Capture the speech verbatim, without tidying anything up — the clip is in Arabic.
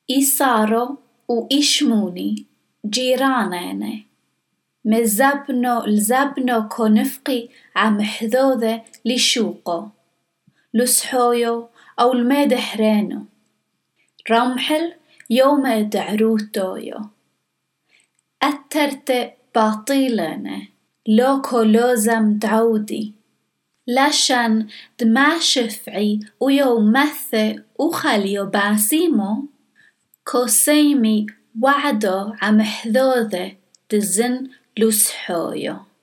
إيسارو وإيشموني جيرانينه مزبنو لزبنو كونفقي عم حذوذة لشوقو لسحويو أو المدحرينو رمحل يوم دعروتويو أترت باطيلنه لوكو لوزم دعودي لشان دما شفعي ويو مثي وخليو باسيمو كوسيمي وعدو عم حذوذة دزن لسحويو